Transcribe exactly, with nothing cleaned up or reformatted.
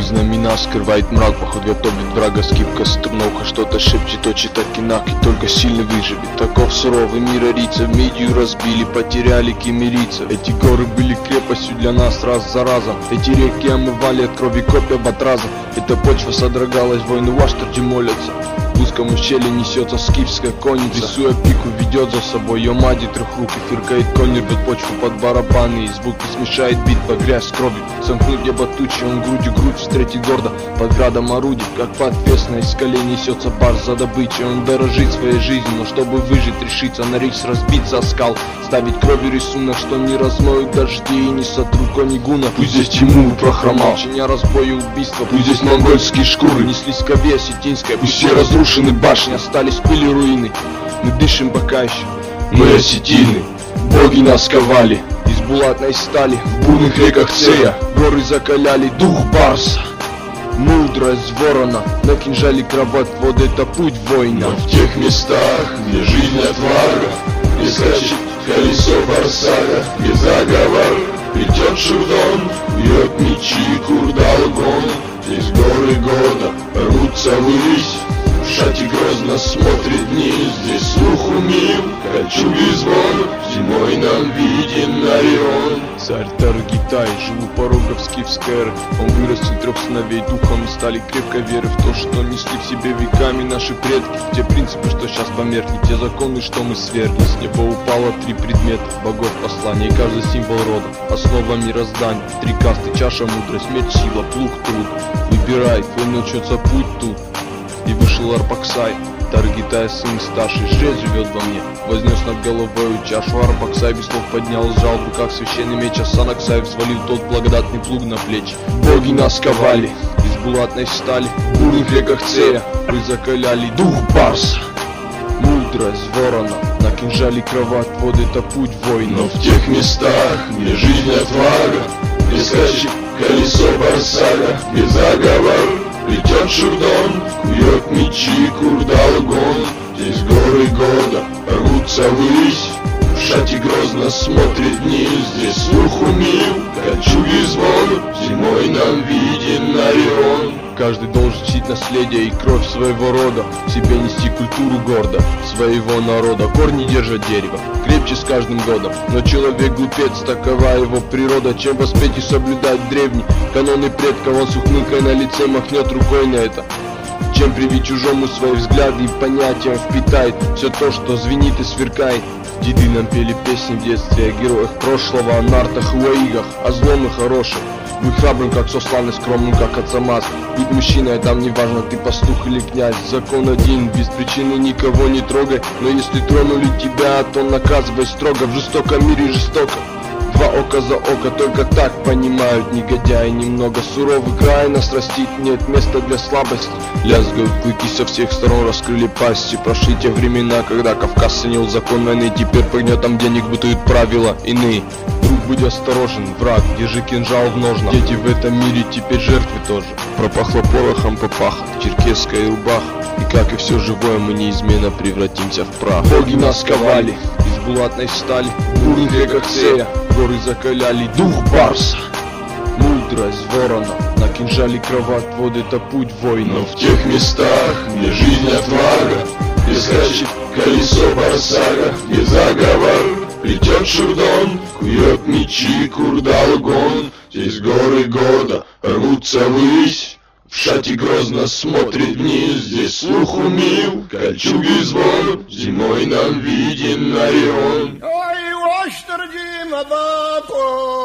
знамена скрывает мрак, поход готовит врага, скипка струновка что-то шепчет, очи так инак, и только сильный выживет. Таков суровый мир арица, в медию разбили, потеряли кемерийцев. Эти горы были крепостью для нас раз за разом, эти реки омывали от крови копья батраза. Эта почва содрогалась, воины в Аштарде молятся. В узком ущелье несется скифская конница, рисуя пику, ведет за собой ее мади трех рук. И фыркает конь, рвет почву под барабаны, и звуки смешает битва, грязь с кровью. Сомкнуть небо тучи, он грудью грудь встретит гордо, под градом орудий, как по отвесной скале несется барс за добычей. Он дорожит своей жизнью, но чтобы выжить, решится на рейс разбиться о скал, ставить кровью рисунок, что не размоют дожди и не сотрут кони гуна. Пусть здесь Тимур прохромал, чиня разбои и убийства, пусть здесь монгольские шкуры неслись к Ове осетинской, пусть все разрушены башни, остались пыли руины. Мы дышим пока еще, мы осетины, боги нас ковали из булатной стали, в бурных реках Цея горы закаляли дух барса. Мудрость ворона, на кинжале кровать, вот это путь воина. Но в тех местах, где жизнь отвага, где скачет колесо барсага, где заговор плетет шурдон, бьет мечи курдалгон. Здесь горы года рвутся ввысь, в шате грозно смотрит вниз. Здесь слух умил, кольчуги звон, зимой нам виден Орион. Царь Таргитай, жил у порогов скифской эры. Он вырастил трех сыновей духом и стали крепко веры в то, что несли в себе веками наши предки. Те принципы, что сейчас померкли, те законы, что мы свергли. С неба упало три предмета, богов послания, и каждый символ рода, основа мироздания. Три касты, чаша, мудрость, меч, сила, плуг, труд. Выбирай, твой начнется путь тут. И вышел Арпаксай, Таргитай, сын старший, жрец живет во мне. Вознес над головою чашу Арпаксай, без слов поднял жалобу, как священный меч. Асан Аксай взвалил тот благодатный плуг на плечи. Боги нас ковали из булатной стали, в бурных реках Цея вы закаляли дух барса. Мудрость ворона, на кинжале кровать, вот это путь воина. Но в тех местах, где жизнь отвага, где скачет колесо барсага, где заговор плетет шурдон, кует мечи курдалгон. Здесь горы года рвутся ввысь, в шате грозно смотрит вниз. Здесь слух умил, кольчуги звон, зимой нам виден Орион. Каждый должен чтить наследие и кровь своего рода, в себе нести культуру гордо своего народа. Корни держат дерево, крепче с каждым годом, но человек глупец, такова его природа. Чем воспеть и соблюдать древний каноны предков, он с ухмылкой на лице махнет рукой на это. Чем привить чужому свои взгляды и понятия, он впитает все то, что звенит и сверкает. Деды нам пели песни в детстве о героях прошлого, о нартах и уаигах, о злом и хорошем. Будь храбрым, как сослан, и скромным, как Ацамаз. Будь мужчиной, там не важно, ты пастух или князь. Закон один, без причины никого не трогай. Но если тронули тебя, то наказывай строго. В жестоком мире жестоко, два ока за око, только так понимают негодяи. Немного суровый край нас растит, нет места для слабости. Лязгают клыки со всех сторон, раскрыли пасти. Прошли те времена, когда Кавказ ценил закон войны. Теперь по гнетам денег бытуют правила иные. Друг, будь осторожен, враг, держи кинжал в ножнах. Дети в этом мире теперь жертвы тоже. Пропахло порохом попахот, черкесская рубаха. И как и все живое, мы неизменно превратимся в прах. Боги нас ковали из булатной стали, в бурных реках Цея горы закаляли дух барса. Мудрость ворона, на кинжале кровать, вот это путь воина. Но в тех местах, где жизнь отвага, где скачет колесо барсага, где заговор плетет шурдон, кует мечи курдалгон. Здесь горы года рвутся ввысь, в шате грозно смотрит вниз. Здесь слух умил, кольчуги звон, зимой нам виден Орион. Ой, в Аштарде, Мабако,